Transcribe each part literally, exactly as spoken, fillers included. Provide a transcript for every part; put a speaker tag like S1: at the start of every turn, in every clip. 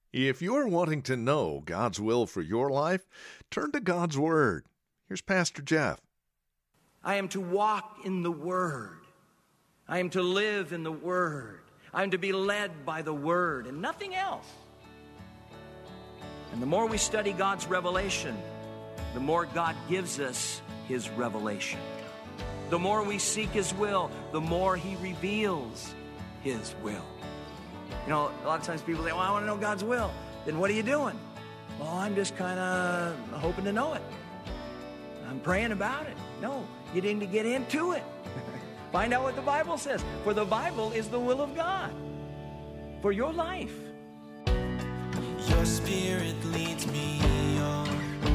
S1: If you're wanting to know God's will for your life, turn to God's Word. Here's Pastor Jeff.
S2: I am to walk in the Word. I am to live in the Word. I am to be led by the Word and nothing else. And the more we study God's revelation, the more God gives us His revelation. The more we seek His will, the more He reveals His will. You know, a lot of times people say, well, I want to know God's will. Then what are you doing? Well, I'm just kind of hoping to know it. I'm praying about it. No, you need to get into it. Find out what the Bible says. For the Bible is the will of God for your life.
S3: Your Spirit leads me on,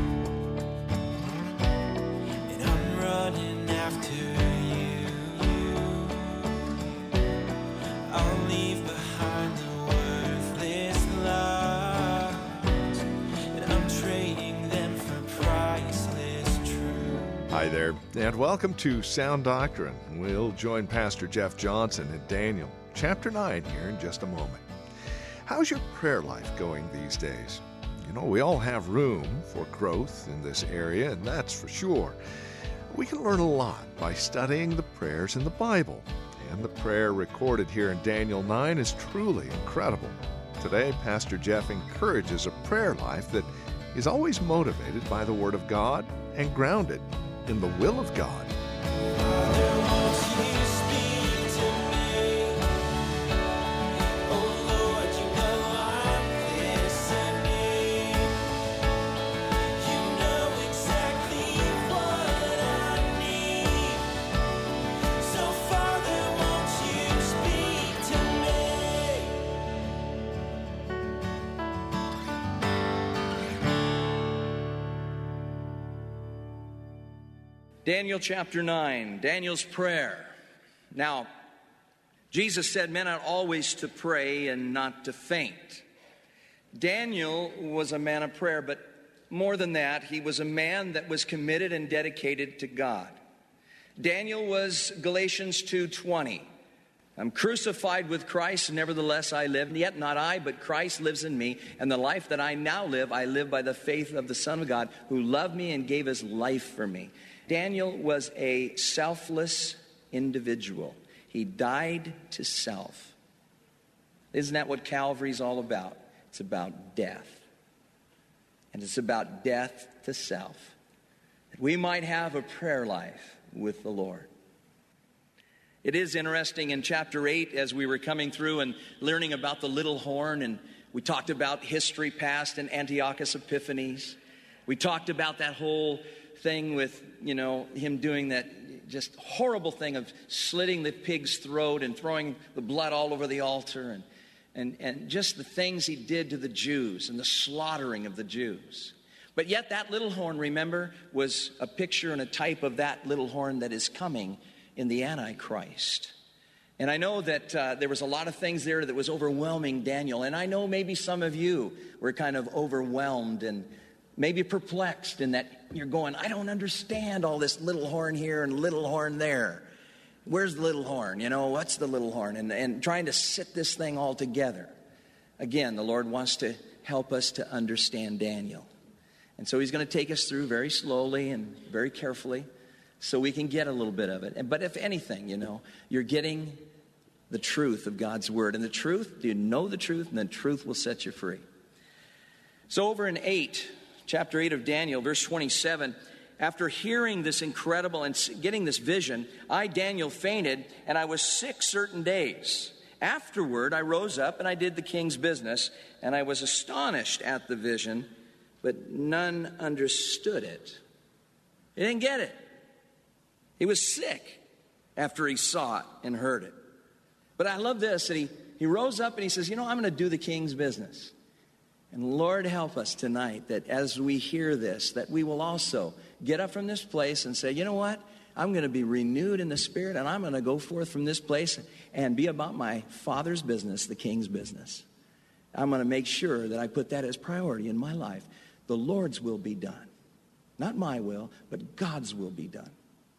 S3: and I'm running after you. I'll leave behind the worthless lies, and I'm trading them for priceless truth.
S1: Hi there, and welcome to Sound Doctrine. We'll join Pastor Jeff Johnson in Daniel chapter nine here in just a moment. How's your prayer life going these days? You know, we all have room for growth in this area, and that's for sure. We can learn a lot by studying the prayers in the Bible, and the prayer recorded here in Daniel nine is truly incredible. Today, Pastor Jeff encourages a prayer life that is always motivated by the Word of God and grounded in the will of God.
S2: Daniel chapter nine, Daniel's prayer. Now, Jesus said men ought always to pray and not to faint. Daniel was a man of prayer, but more than that, he was a man that was committed and dedicated to God. Daniel was Galatians two twenty. I'm crucified with Christ, nevertheless I live, yet not I, but Christ lives in me, and the life that I now live, I live by the faith of the Son of God, who loved me and gave His life for me. Daniel was a selfless individual. He died to self. Isn't that what Calvary's all about? It's about death. And it's about death to self. That we might have a prayer life with the Lord. It is interesting in chapter eight, as we were coming through and learning about the little horn, and we talked about history past and Antiochus Epiphanes. We talked about that whole thing with, you know, him doing that just horrible thing of slitting the pig's throat and throwing the blood all over the altar, and, and, and just the things he did to the Jews and the slaughtering of the Jews. But yet that little horn, remember, was a picture and a type of that little horn that is coming in the Antichrist. And I know that uh, there was a lot of things there that was overwhelming Daniel. And I know maybe some of you were kind of overwhelmed and maybe perplexed in that you're going, I don't understand all this little horn here and little horn there. Where's the little horn? You know, what's the little horn? And, and trying to sit this thing all together. Again, the Lord wants to help us to understand Daniel. And so He's going to take us through very slowly and very carefully so we can get a little bit of it. And, but if anything, you know, you're getting the truth of God's Word. And the truth, you know the truth, and the truth will set you free. So over in eight, chapter eight of Daniel, verse twenty-seven, after hearing this incredible and getting this vision, I, Daniel, fainted, and I was sick certain days. Afterward, I rose up, and I did the king's business, and I was astonished at the vision, but none understood it. He didn't get it. He was sick after he saw it and heard it. But I love this, that he, he rose up, and he says, you know, I'm going to do the king's business. And Lord, help us tonight that as we hear this, that we will also get up from this place and say, you know what? I'm going to be renewed in the Spirit, and I'm going to go forth from this place and be about my Father's business, the King's business. I'm going to make sure that I put that as priority in my life. The Lord's will be done. Not my will, but God's will be done.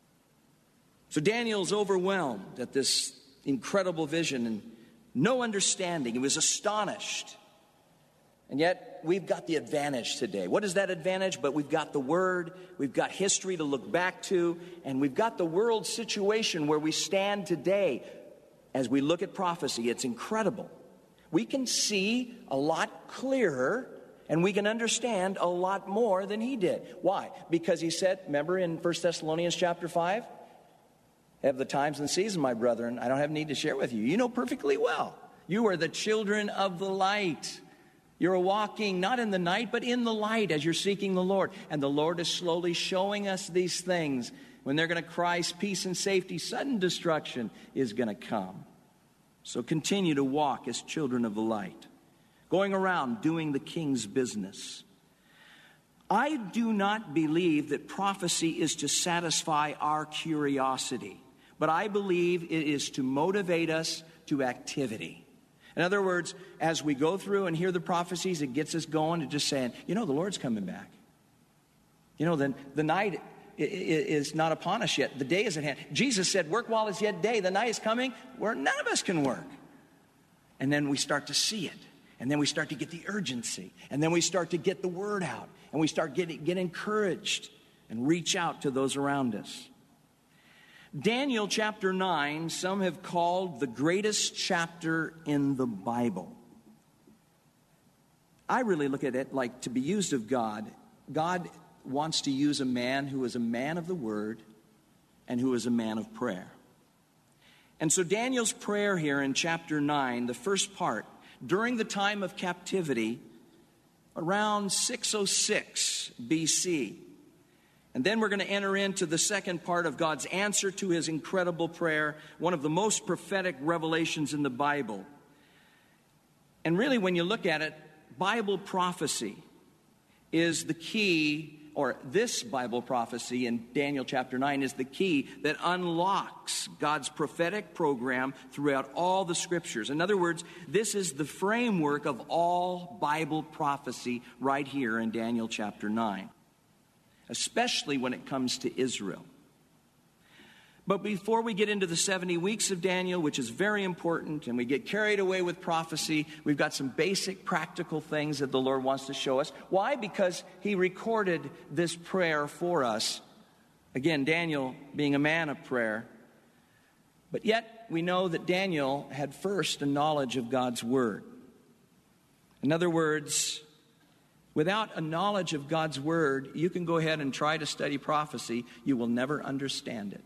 S2: So Daniel's overwhelmed at this incredible vision and no understanding. He was astonished. And yet, we've got the advantage today. What is that advantage? But we've got the Word, we've got history to look back to, and we've got the world situation where we stand today. As we look at prophecy, it's incredible. We can see a lot clearer, and we can understand a lot more than he did. Why? Because he said, remember in First Thessalonians chapter five, have the times and seasons, my brethren, I don't have need to share with you. You know perfectly well. You are the children of the light. You're walking not in the night, but in the light as you're seeking the Lord. And the Lord is slowly showing us these things. When they're going to cry peace and safety, sudden destruction is going to come. So continue to walk as children of the light, going around doing the King's business. I do not believe that prophecy is to satisfy our curiosity, but I believe it is to motivate us to activity. In other words, as we go through and hear the prophecies, it gets us going to just saying, you know, the Lord's coming back. You know, then the night is not upon us yet. The day is at hand. Jesus said, work while it's yet day. The night is coming where none of us can work. And then we start to see it. And then we start to get the urgency. And then we start to get the word out. And we start getting get encouraged and reach out to those around us. Daniel chapter nine, some have called the greatest chapter in the Bible. I really look at it like to be used of God. God wants to use a man who is a man of the word and who is a man of prayer. And so Daniel's prayer here in chapter nine, the first part, during the time of captivity, around six oh six B C. And then we're going to enter into the second part of God's answer to his incredible prayer, one of the most prophetic revelations in the Bible. And really, when you look at it, Bible prophecy is the key, or this Bible prophecy in Daniel chapter nine is the key that unlocks God's prophetic program throughout all the scriptures. In other words, this is the framework of all Bible prophecy right here in Daniel chapter nine. Especially when it comes to Israel. But before we get into the seventy weeks of Daniel, which is very important, and we get carried away with prophecy, we've got some basic practical things that the Lord wants to show us. Why? Because he recorded this prayer for us. Again, Daniel being a man of prayer. But yet, we know that Daniel had first a knowledge of God's word. In other words, without a knowledge of God's word, you can go ahead and try to study prophecy. You will never understand it.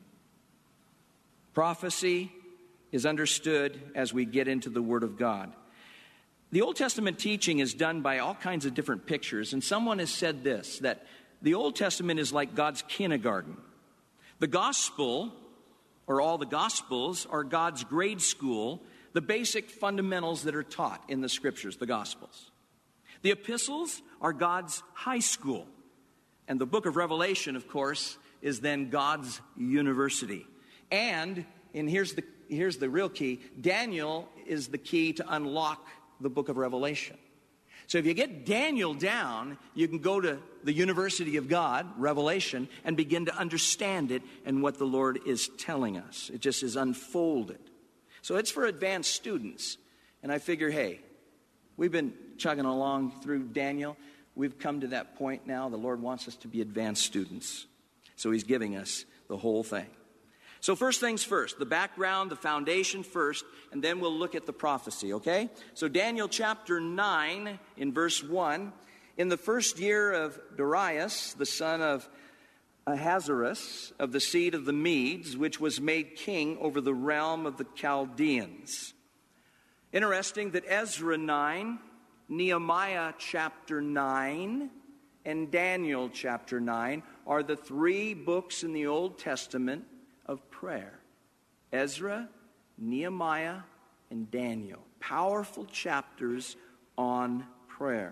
S2: Prophecy is understood as we get into the Word of God. The Old Testament teaching is done by all kinds of different pictures, and someone has said this, that the Old Testament is like God's kindergarten. The gospel, or all the gospels, are God's grade school, the basic fundamentals that are taught in the scriptures, the gospels. The epistles are God's high school, and the book of Revelation, of course, is then God's university. And, and here's the, here's the real key, Daniel is the key to unlock the book of Revelation. So if you get Daniel down, you can go to the University of God, Revelation, and begin to understand it and what the Lord is telling us. It just is unfolded. So it's for advanced students. And I figure, hey, we've been chugging along through Daniel. We've come to that point now. The Lord wants us to be advanced students. So he's giving us the whole thing. So first things first, the background, the foundation first, and then we'll look at the prophecy, okay? So Daniel chapter nine, in verse one, in the first year of Darius, the son of Ahasuerus, of the seed of the Medes, which was made king over the realm of the Chaldeans. Interesting that Ezra nine, Nehemiah chapter nine, and Daniel chapter nine are the three books in the Old Testament of prayer. Ezra, Nehemiah, and Daniel. Powerful chapters on prayer.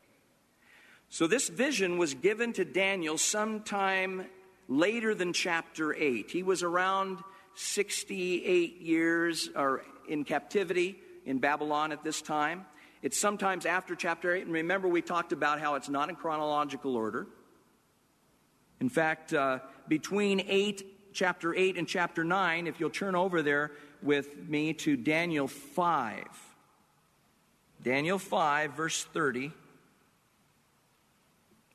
S2: So this vision was given to Daniel sometime later than chapter eight. He was around sixty-eight years or in captivity in Babylon at this time. It's sometimes after chapter eight. And remember, we talked about how it's not in chronological order. In fact, uh, between eight Chapter eight and chapter nine, if you'll turn over there with me to Daniel five. Daniel five, verse thirty.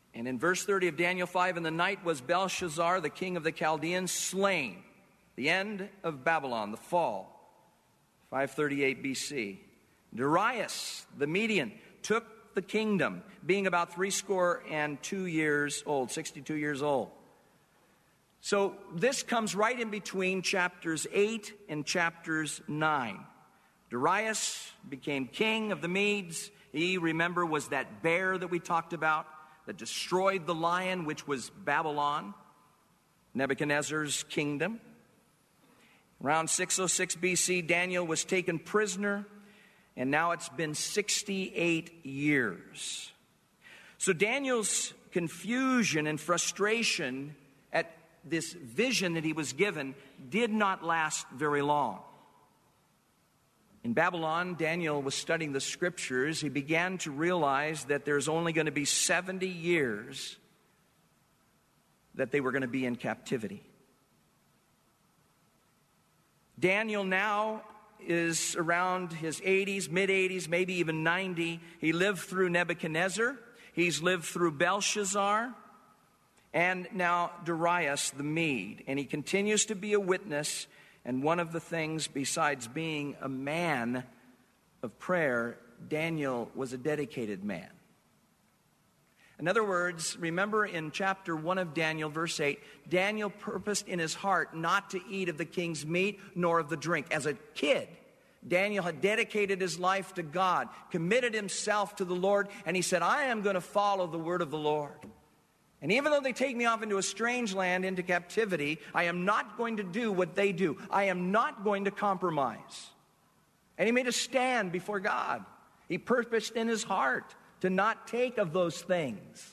S2: And in verse thirty of Daniel five, in the night was Belshazzar, the king of the Chaldeans, slain. The end of Babylon, the fall, five thirty-eight B C. Darius, the Median, took the kingdom, being about threescore and two years old, sixty-two years old. So this comes right in between chapters eight and chapters nine. Darius became king of the Medes. He, remember, was that bear that we talked about that destroyed the lion, which was Babylon, Nebuchadnezzar's kingdom. Around six oh six B C, Daniel was taken prisoner, and now it's been sixty-eight years. So Daniel's confusion and frustration at this vision that he was given did not last very long. In Babylon, Daniel was studying the scriptures. He began to realize that there's only going to be seventy years that they were going to be in captivity. Daniel now is around his eighties, mid-eighties, maybe even ninety. He lived through Nebuchadnezzar. He's lived through Belshazzar. And now Darius the Mede. And he continues to be a witness. And one of the things, besides being a man of prayer, Daniel was a dedicated man. In other words, remember in chapter one of Daniel, verse eight, Daniel purposed in his heart not to eat of the king's meat nor of the drink. As a kid, Daniel had dedicated his life to God, committed himself to the Lord, and he said, I am going to follow the word of the Lord. And even though they take me off into a strange land, into captivity, I am not going to do what they do. I am not going to compromise. And he made a stand before God. He purposed in his heart to not take of those things.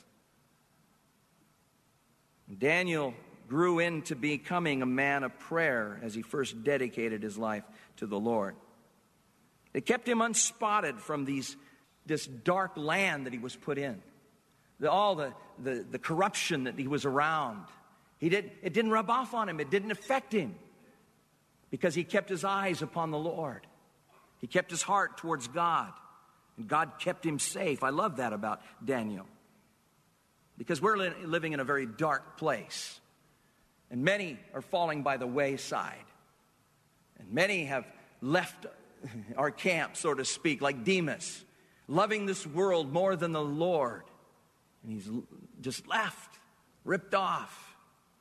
S2: Daniel grew into becoming a man of prayer as he first dedicated his life to the Lord. It kept him unspotted from these, this dark land that he was put in. The, all the, the, the corruption that he was around. He did, it didn't rub off on him. It didn't affect him because he kept his eyes upon the Lord. He kept his heart towards God, and God kept him safe. I love that about Daniel because we're li- living in a very dark place, and many are falling by the wayside, and many have left our camp, so to speak, like Demas, loving this world more than the Lord. And he's just left, ripped off.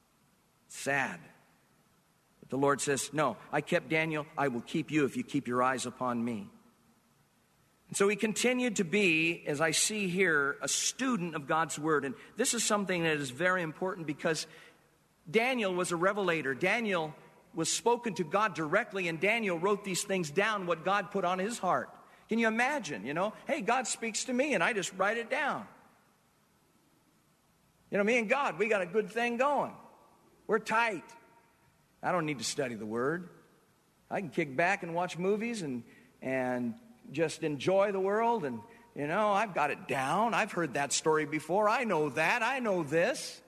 S2: Sad. But the Lord says, no, I kept Daniel. I will keep you if you keep your eyes upon me. And so he continued to be, as I see here, a student of God's word. And this is something that is very important because Daniel was a revelator. Daniel was spoken to God directly, and Daniel wrote these things down, what God put on his heart. Can you imagine, you know, hey, God speaks to me, and I just write it down. You know, me and God, we got a good thing going. We're tight. I don't need to study the Word. I can kick back and watch movies and and just enjoy the world. And, you know, I've got it down. I've heard that story before. I know that. I know this.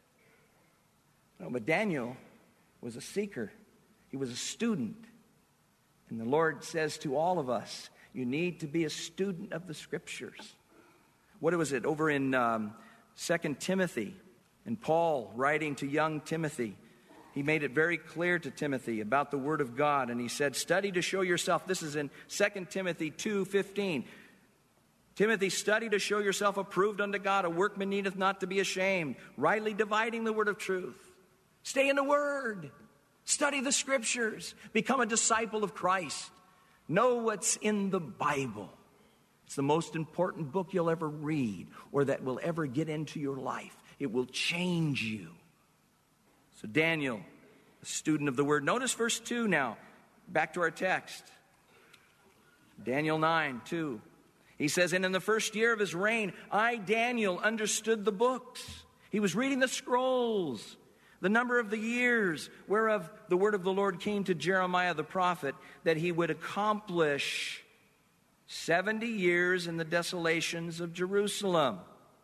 S2: No, but Daniel was a seeker. He was a student. And the Lord says to all of us, you need to be a student of the Scriptures. What was it over in Um, Second Timothy, and Paul writing to young Timothy, he made it very clear to Timothy about the Word of God, and he said, study to show yourself. This is in Second Timothy two fifteen. Timothy, study to show yourself approved unto God, a workman needeth not to be ashamed, rightly dividing the word of truth. Stay in the Word. Study the Scriptures. Become a disciple of Christ. Know what's in the Bible. It's the most important book you'll ever read or that will ever get into your life. It will change you. So Daniel, a student of the Word. Notice verse two now. Back to our text. Daniel nine, two. He says, and in the first year of his reign, I, Daniel, understood the books. He was reading the scrolls. The number of the years whereof the word of the Lord came to Jeremiah the prophet, that he would accomplish seventy years in the desolations of Jerusalem.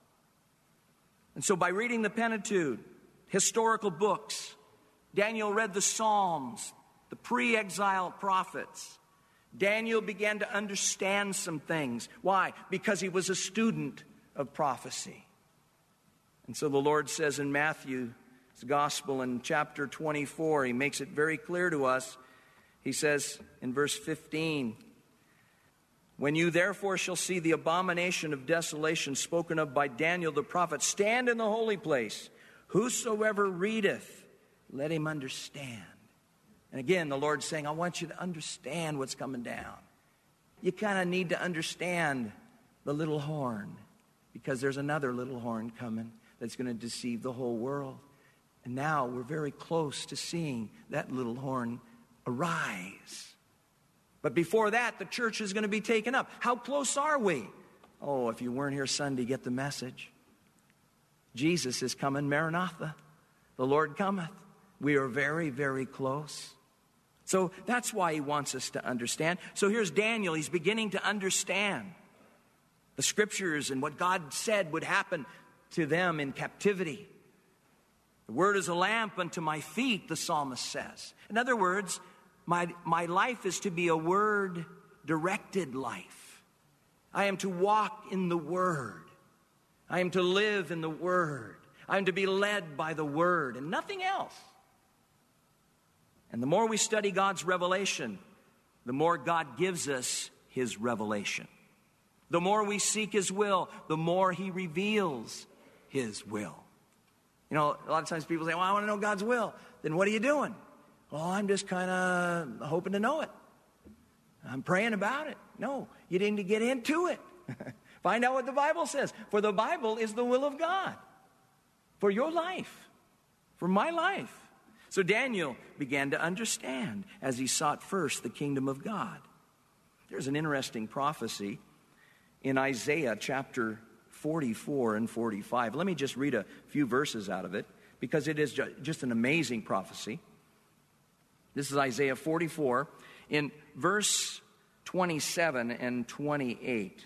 S2: And so by reading the Pentateuch, historical books, Daniel read the Psalms, the pre-exile prophets. Daniel began to understand some things. Why? Because he was a student of prophecy. And so the Lord says in Matthew's Gospel in chapter twenty-four, he makes it very clear to us. He says in verse fifteen, when you therefore shall see the abomination of desolation spoken of by Daniel the prophet stand in the holy place, whosoever readeth, let him understand. And again, the Lord's saying, I want you to understand what's coming down. You kind of need to understand the little horn, because there's another little horn coming that's going to deceive the whole world. And now we're very close to seeing that little horn arise. But before that, the church is going to be taken up. How close are we? Oh, if you weren't here Sunday, get the message. Jesus is coming, Maranatha. The Lord cometh. We are very, very close. So that's why he wants us to understand. So here's Daniel. He's beginning to understand the scriptures and what God said would happen to them in captivity. The word is a lamp unto my feet, the psalmist says. In other words, My, my life is to be a word-directed life. I am to walk in the Word. I am to live in the Word. I am to be led by the Word and nothing else. And the more we study God's revelation, the more God gives us His revelation. The more we seek His will, the more He reveals His will. You know, a lot of times people say, well, I want to know God's will. Then what are you doing? Well, I'm just kind of hoping to know it. I'm praying about it. No, you need to get into it. Find out what the Bible says. For the Bible is the will of God. For your life. For my life. So Daniel began to understand as he sought first the kingdom of God. There's an interesting prophecy in Isaiah chapter forty-four and forty-five. Let me just read a few verses out of it, because it is just an amazing prophecy. This is Isaiah forty-four, in verse twenty-seven and twenty-eight.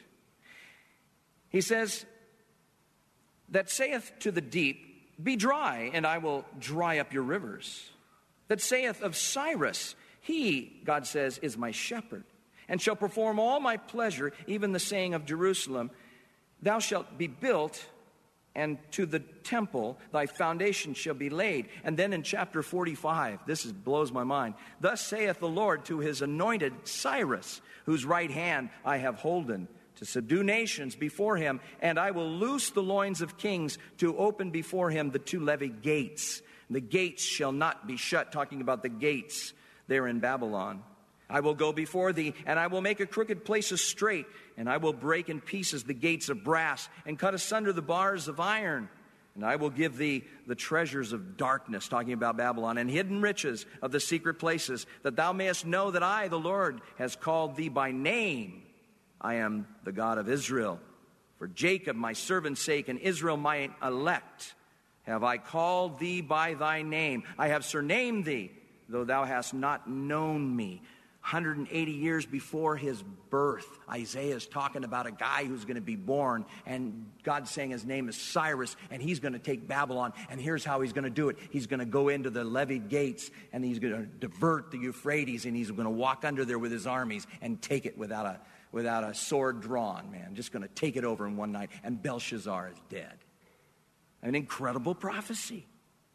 S2: He says, that saith to the deep, be dry, and I will dry up your rivers. That saith of Cyrus, he, God says, is my shepherd, and shall perform all my pleasure, even the saying of Jerusalem, thou shalt be built, and to the temple thy foundation shall be laid. And then in chapter forty-five, this is, blows my mind. Thus saith the Lord to his anointed Cyrus, whose right hand I have holden, to subdue nations before him, and I will loose the loins of kings, to open before him the two levy gates. The gates shall not be shut, talking about the gates there in Babylon. I will go before thee, and I will make a crooked places straight, and I will break in pieces the gates of brass, and cut asunder the bars of iron. And I will give thee the treasures of darkness, talking about Babylon, and hidden riches of the secret places, that thou mayest know that I, the Lord, has called thee by name. I am the God of Israel. For Jacob my servant's sake, and Israel my elect, have I called thee by thy name. I have surnamed thee, though thou hast not known me. one hundred eighty years before his birth, Isaiah is talking about a guy who's going to be born, and God's saying his name is Cyrus, and he's going to take Babylon, and here's how he's going to do it. He's going to go into the levied gates, and he's going to divert the Euphrates, and he's going to walk under there with his armies and take it without a, without a sword drawn, man. Just going to take it over in one night, and Belshazzar is dead. An incredible prophecy.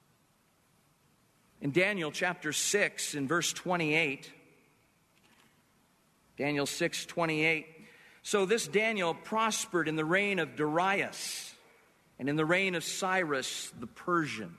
S2: In Daniel chapter six, in verse twenty-eight, Daniel six twenty-eight. So this Daniel prospered in the reign of Darius and in the reign of Cyrus the Persian.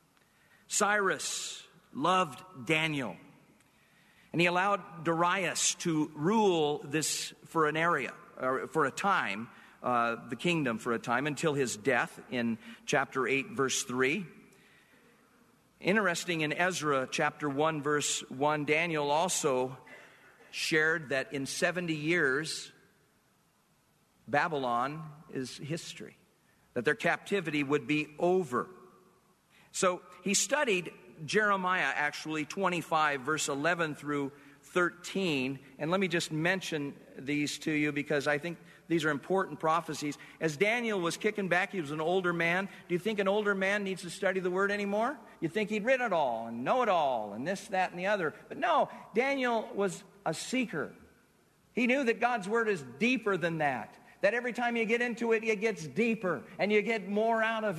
S2: Cyrus loved Daniel, and he allowed Darius to rule this for an area, or for a time, uh, the kingdom for a time, until his death in chapter eight, verse three. Interesting, in Ezra chapter one, verse one, Daniel also shared that in seventy years, Babylon is history, that their captivity would be over. So he studied Jeremiah, actually, twenty-five, verse eleven through thirteen. And let me just mention these to you, because I think these are important prophecies. As Daniel was kicking back, he was an older man. Do you think an older man needs to study the Word anymore? You think he'd read it all and know it all and this, that, and the other. But no, Daniel was a seeker. He knew that God's Word is deeper than that. That every time you get into it, it gets deeper and you get more out of it.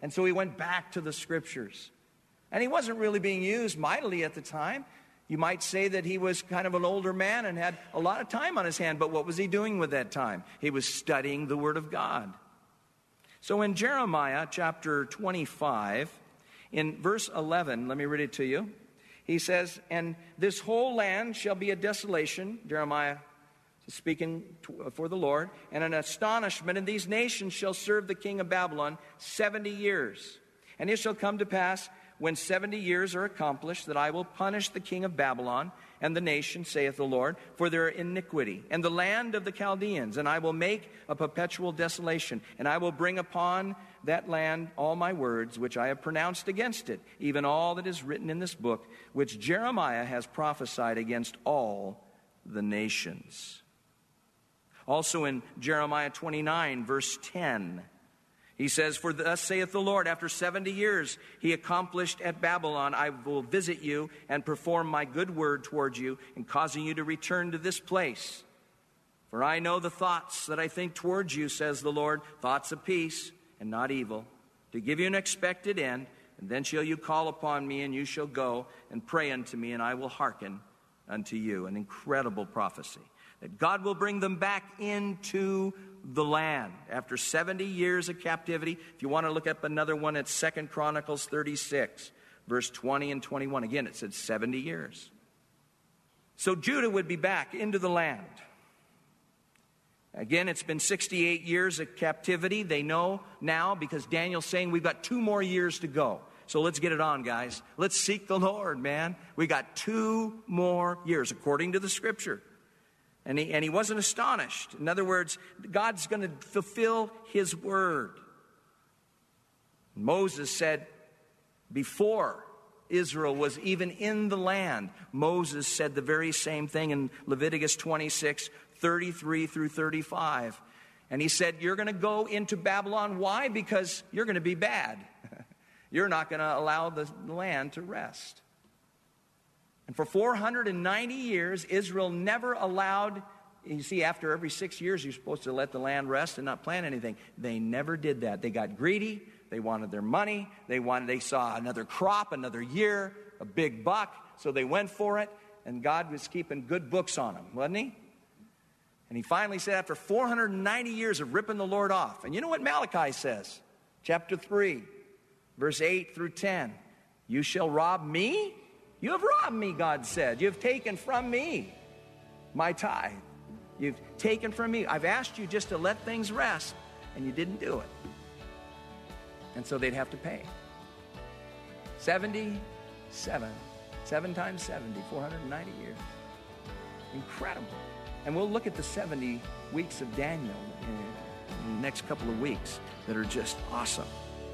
S2: And so he went back to the Scriptures. And he wasn't really being used mightily at the time. You might say that he was kind of an older man and had a lot of time on his hand. But what was he doing with that time? He was studying the Word of God. So in Jeremiah chapter twenty-five, in verse eleven, let me read it to you. He says, and this whole land shall be a desolation, Jeremiah speaking for the Lord, and an astonishment, and these nations shall serve the king of Babylon seventy years. And it shall come to pass, when seventy years are accomplished, that I will punish the king of Babylon and the nation, saith the Lord, for their iniquity, and the land of the Chaldeans, and I will make a perpetual desolation, and I will bring upon that land all my words, which I have pronounced against it, even all that is written in this book, which Jeremiah has prophesied against all the nations. Also in Jeremiah twenty-nine, verse ten, he says, for thus saith the Lord, after seventy years he accomplished at Babylon, I will visit you and perform my good word toward you, and causing you to return to this place. For I know the thoughts that I think towards you, says the Lord, thoughts of peace and not evil, to give you an expected end. And then shall you call upon me, and you shall go and pray unto me, and I will hearken unto you. An incredible prophecy, that God will bring them back into the land after seventy years of captivity. If you want to look up another one, it's Second Chronicles thirty-six, verse twenty and twenty-one. Again, it said seventy years. So Judah would be back into the land. Again, it's been sixty-eight years of captivity. They know now, because Daniel's saying we've got two more years to go. So let's get it on, guys. Let's seek the Lord, man. We got two more years, according to the Scripture. And he, and he wasn't astonished. In other words, God's going to fulfill His word. Moses said, before Israel was even in the land, Moses said the very same thing in Leviticus twenty-six, thirty-three through thirty-five. And he said, you're going to go into Babylon. Why? Because you're going to be bad. You're not going to allow the land to rest. And for four hundred ninety years, Israel never allowed, you see, after every six years, you're supposed to let the land rest and not plant anything. They never did that. They got greedy. They wanted their money. They wanted, they saw another crop, another year, a big buck. So they went for it. And God was keeping good books on them, wasn't He? And He finally said, after four hundred ninety years of ripping the Lord off. And you know what Malachi says? Chapter three, verse eight through ten. You shall rob me? You have robbed me, God said. You have taken from me my tithe. You've taken from me. I've asked you just to let things rest, and you didn't do it. And so they'd have to pay. seventy-seven. Seven times seventy, four hundred ninety years. Incredible. And we'll look at the seventy weeks of Daniel in, in the next couple of weeks that are just awesome.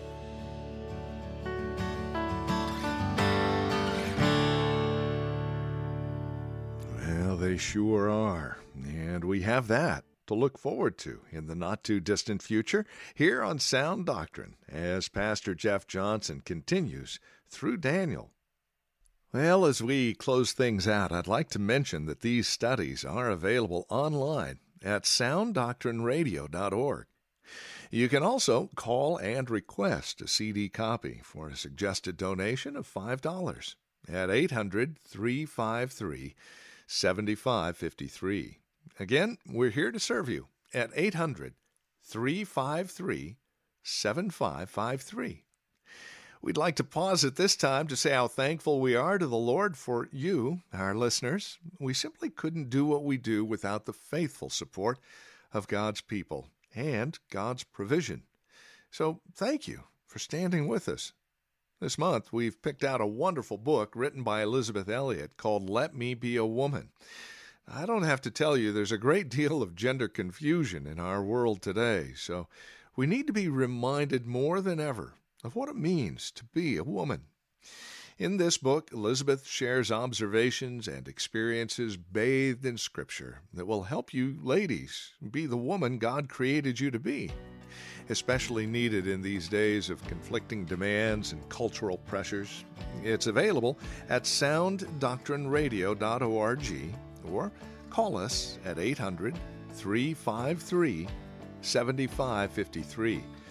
S1: Well, they sure are. And we have that to look forward to in the not-too-distant future here on Sound Doctrine as Pastor Jeff Johnson continues through Daniel. Well, as we close things out, I'd like to mention that these studies are available online at sound doctrine radio dot org. You can also call and request a C D copy for a suggested donation of five dollars at eight hundred, three five three, seven five five three. Again, we're here to serve you at eight hundred, three five three, seven five five three. We'd like to pause at this time to say how thankful we are to the Lord for you, our listeners. We simply couldn't do what we do without the faithful support of God's people and God's provision. So thank you for standing with us. This month, we've picked out a wonderful book written by Elizabeth Elliot called Let Me Be a Woman. I don't have to tell you there's a great deal of gender confusion in our world today, so we need to be reminded more than ever of what it means to be a woman. In this book, Elizabeth shares observations and experiences bathed in Scripture that will help you ladies be the woman God created you to be. Especially needed in these days of conflicting demands and cultural pressures. It's available at sound doctrine radio dot org or call us at eight hundred, three five three, seven five five three.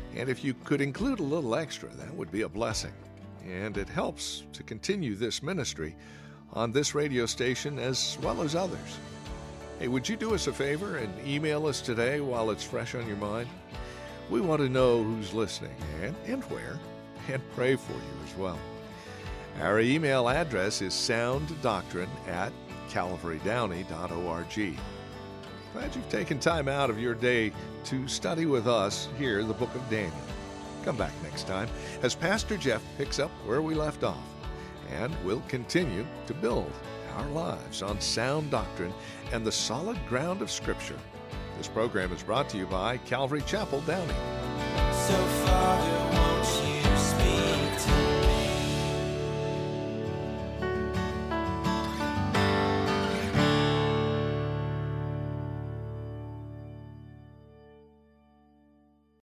S1: And if you could include a little extra, that would be a blessing. And it helps to continue this ministry on this radio station as well as others. Hey, would you do us a favor and email us today while it's fresh on your mind? We want to know who's listening and, and where, and pray for you as well. Our email address is sounddoctrine at calvary downey dot org. Glad you've taken time out of your day to study with us here the book of Daniel. Come back next time as Pastor Jeff picks up where we left off, and we'll continue to build our lives on sound doctrine and the solid ground of Scripture. This program is brought to you by Calvary Chapel, Downey.
S3: So Father, won't you